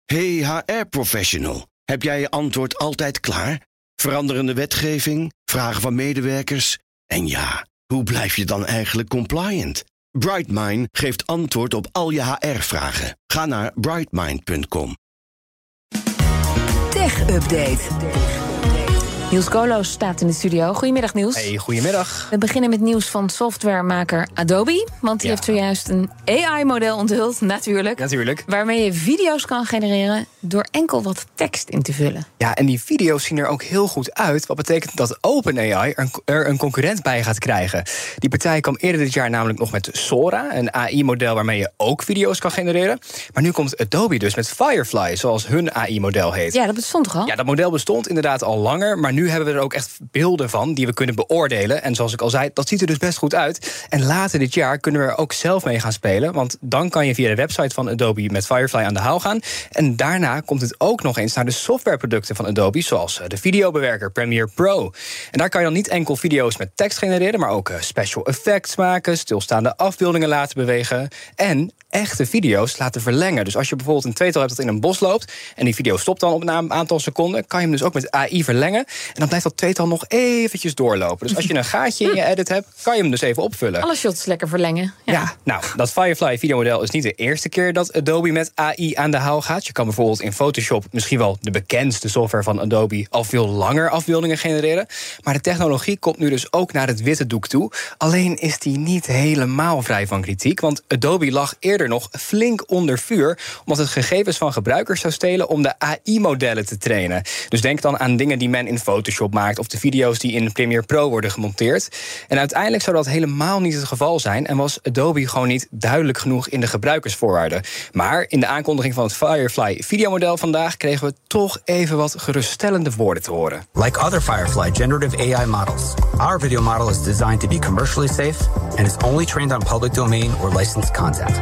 Hey HR-professional, heb jij je antwoord altijd klaar? Veranderende wetgeving, vragen van medewerkers? En ja, hoe blijf je dan eigenlijk compliant? Brightmind geeft antwoord op al je HR-vragen. Ga naar brightmind.com. Tech Update. Niels Koloos staat in de studio. Goedemiddag, Niels. Hey, goedemiddag. We beginnen met nieuws van softwaremaker Adobe. Want die heeft zojuist een AI-model onthuld, natuurlijk. Waarmee je video's kan genereren door enkel wat tekst in te vullen. Ja, en die video's zien er ook heel goed uit. Wat betekent dat OpenAI er een concurrent bij gaat krijgen. Die partij kwam eerder dit jaar namelijk nog met Sora, een AI-model waarmee je ook video's kan genereren. Maar nu komt Adobe dus met Firefly, zoals hun AI-model heet. Ja, dat bestond toch al? Ja, dat model bestond inderdaad al langer, maar nu hebben we er ook echt beelden van die we kunnen beoordelen. En zoals ik al zei, dat ziet er dus best goed uit. En later dit jaar kunnen we er ook zelf mee gaan spelen. Want dan kan je via de website van Adobe met Firefly aan de haal gaan. En daarna komt het ook nog eens naar de softwareproducten van Adobe, zoals de videobewerker Premiere Pro. En daar kan je dan niet enkel video's met tekst genereren, maar ook special effects maken, stilstaande afbeeldingen laten bewegen en echte video's laten verlengen. Dus als je bijvoorbeeld een tweetal hebt dat in een bos loopt en die video stopt dan op een aantal seconden, kan je hem dus ook met AI verlengen. En dan blijft dat tweetal nog eventjes doorlopen. Dus als je een gaatje in je edit hebt, kan je hem dus even opvullen. Alle shots lekker verlengen. Ja, nou, dat Firefly videomodel is niet de eerste keer dat Adobe met AI aan de haal gaat. Je kan bijvoorbeeld in Photoshop, misschien wel de bekendste software van Adobe, al veel langer afbeeldingen genereren. Maar de technologie komt nu dus ook naar het witte doek toe. Alleen is die niet helemaal vrij van kritiek, want Adobe lag eerder nog flink onder vuur, omdat het gegevens van gebruikers zou stelen om de AI-modellen te trainen. Dus denk dan aan dingen die men in Photoshop maakt of de video's die in Premiere Pro worden gemonteerd. En uiteindelijk zou dat helemaal niet het geval zijn en was Adobe gewoon niet duidelijk genoeg in de gebruikersvoorwaarden. Maar in de aankondiging van het Firefly videomodel vandaag kregen we toch even wat geruststellende woorden te horen. Like other Firefly generative AI models, our video model is designed to be commercially safe and is only trained on public domain or licensed content.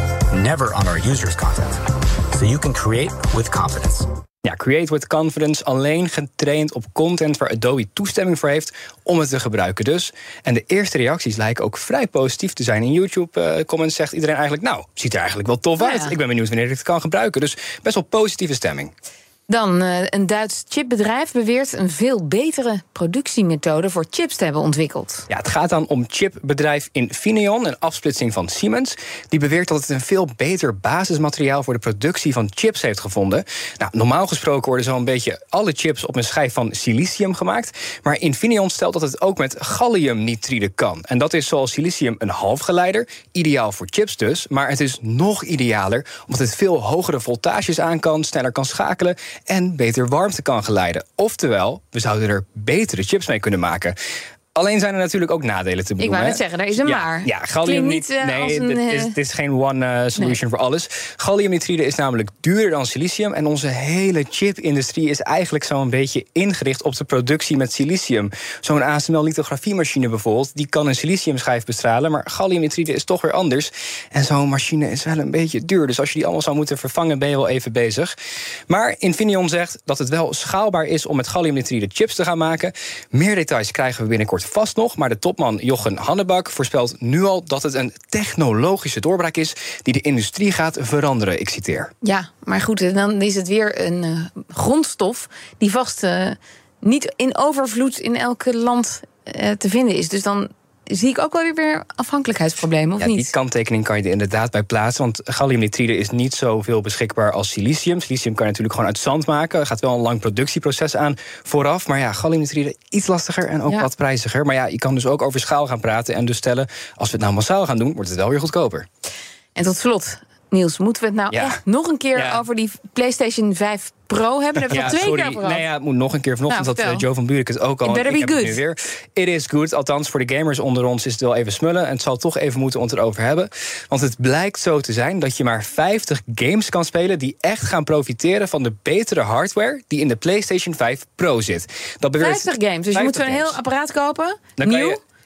Never on our users' content. So you can create with confidence. Ja, create with confidence, alleen getraind op content waar Adobe toestemming voor heeft om het te gebruiken dus. En de eerste reacties lijken ook vrij positief te zijn. In YouTube-comments zegt iedereen eigenlijk, nou, ziet er eigenlijk wel tof uit. Ik ben benieuwd wanneer ik het kan gebruiken. Dus best wel positieve stemming. Dan, een Duits chipbedrijf beweert een veel betere productiemethode voor chips te hebben ontwikkeld. Ja, het gaat dan om chipbedrijf Infineon, een afsplitsing van Siemens. Die beweert dat het een veel beter basismateriaal voor de productie van chips heeft gevonden. Nou, normaal gesproken worden zo'n beetje alle chips op een schijf van silicium gemaakt. Maar Infineon stelt dat het ook met galliumnitride kan. En dat is zoals silicium een halfgeleider, ideaal voor chips dus. Maar het is nog idealer, omdat het veel hogere voltages aan kan, sneller kan schakelen en beter warmte kan geleiden. Oftewel, we zouden er betere chips mee kunnen maken. Alleen zijn er natuurlijk ook nadelen te benoemen. Ik wou net zeggen, daar is een maar. Ja, gallium niet. Het is geen one solution voor alles. Galliumnitride is namelijk duurder dan silicium. En onze hele chipindustrie is eigenlijk zo'n beetje ingericht op de productie met silicium. Zo'n ASML-lithografiemachine bijvoorbeeld, die kan een siliciumschijf bestralen. Maar galliumnitride is toch weer anders. En zo'n machine is wel een beetje duur. Dus als je die allemaal zou moeten vervangen, ben je wel even bezig. Maar Infineon zegt dat het wel schaalbaar is om met galliumnitride chips te gaan maken. Meer details krijgen we binnenkort vast nog, maar de topman Jochen Hannebak voorspelt nu al dat het een technologische doorbraak is die de industrie gaat veranderen. Ik citeer. Ja, maar goed, dan is het weer een grondstof die vast niet in overvloed in elk land te vinden is. Dus dan zie ik ook wel weer afhankelijkheidsproblemen, of niet? Die kanttekening kan je er inderdaad bij plaatsen. Want galliumnitride is niet zoveel beschikbaar als silicium. Silicium kan je natuurlijk gewoon uit zand maken. Er gaat wel een lang productieproces aan vooraf. Maar ja, galliumnitride iets lastiger en ook wat prijziger. Maar ja, je kan dus ook over schaal gaan praten en dus stellen, als we het nou massaal gaan doen, wordt het wel weer goedkoper. En tot slot, Niels, moeten we het nou echt nog een keer over die PlayStation 5 Pro hebben? Daar hebben we al 2 keer over gehad. Nee, het moet nog een keer. Vanochtend had Joe van Buurik het ook al. It better be good. Nu weer. It is good. Althans, voor de gamers onder ons is het wel even smullen. En het zal toch even moeten om het erover hebben. Want het blijkt zo te zijn dat je maar 50 games kan spelen die echt gaan profiteren van de betere hardware die in de PlayStation 5 Pro zit. Dat beweert 50 games. Dus je moet zo'n heel apparaat kopen. Dan nieuw. kan je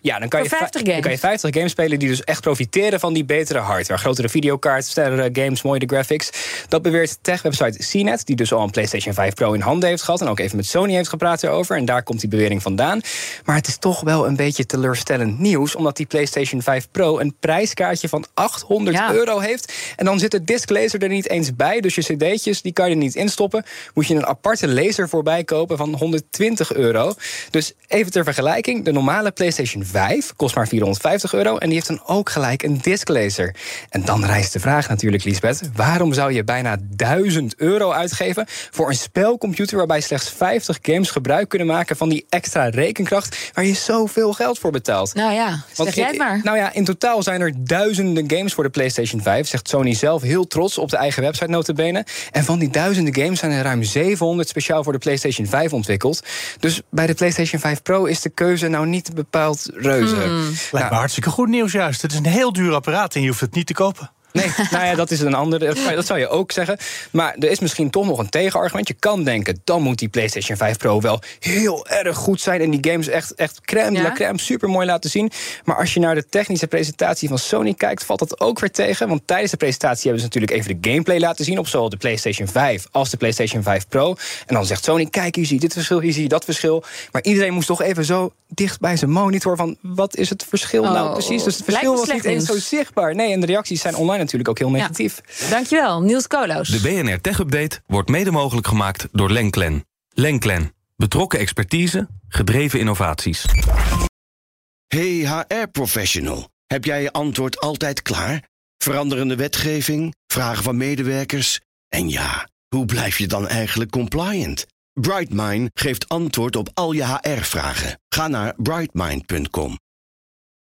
Ja, dan kan, voor 50 dan kan je 50 games spelen die dus echt profiteren van die betere hardware. Grotere videokaart, sterkere games, mooie graphics. Dat beweert tech-website CNET, die dus al een PlayStation 5 Pro in handen heeft gehad en ook even met Sony heeft gepraat erover. En daar komt die bewering vandaan. Maar het is toch wel een beetje teleurstellend nieuws, omdat die PlayStation 5 Pro een prijskaartje van €800 heeft. En dan zit de disclaser er niet eens bij. Dus je cd'tjes, die kan je er niet instoppen. Moet je een aparte laser voorbij kopen van €120. Dus even ter vergelijking, de normale PlayStation 5 kost maar €450 en die heeft dan ook gelijk een disclaser. En dan rijst de vraag natuurlijk, Liesbeth, waarom zou je bijna €1000 uitgeven voor een spelcomputer waarbij slechts 50 games gebruik kunnen maken van die extra rekenkracht waar je zoveel geld voor betaalt? Nou ja, zeg jij het maar. Nou ja, in totaal zijn er duizenden games voor de PlayStation 5, zegt Sony zelf heel trots op de eigen website nota bene. En van die duizenden games zijn er ruim 700 speciaal voor de PlayStation 5 ontwikkeld. Dus bij de PlayStation 5 Pro is de keuze nou niet bepaald reuze. Lijkt me hartstikke goed nieuws juist. Het is een heel duur apparaat en je hoeft het niet te kopen. Nee, nou ja, dat is een andere. Dat zou je ook zeggen. Maar er is misschien toch nog een tegenargument. Je kan denken, dan moet die PlayStation 5 Pro wel heel erg goed zijn en die games echt crème de la crème super mooi laten zien. Maar als je naar de technische presentatie van Sony kijkt, valt dat ook weer tegen. Want tijdens de presentatie hebben ze natuurlijk even de gameplay laten zien op zowel de PlayStation 5 als de PlayStation 5 Pro. En dan zegt Sony, kijk, hier zie je dit verschil, hier zie je dat verschil. Maar iedereen moest toch even zo dicht bij zijn monitor van, wat is het verschil nou precies? Dus het verschil was niet eens zo zichtbaar. Nee, en de reacties zijn online natuurlijk ook heel negatief. Ja. Dankjewel, Niels Koolhaas. De BNR Tech Update wordt mede mogelijk gemaakt door Lenklen. Lenklen. Betrokken expertise, gedreven innovaties. Hey HR-professional, heb jij je antwoord altijd klaar? Veranderende wetgeving, vragen van medewerkers? En ja, hoe blijf je dan eigenlijk compliant? Brightmind geeft antwoord op al je HR-vragen. Ga naar brightmind.com.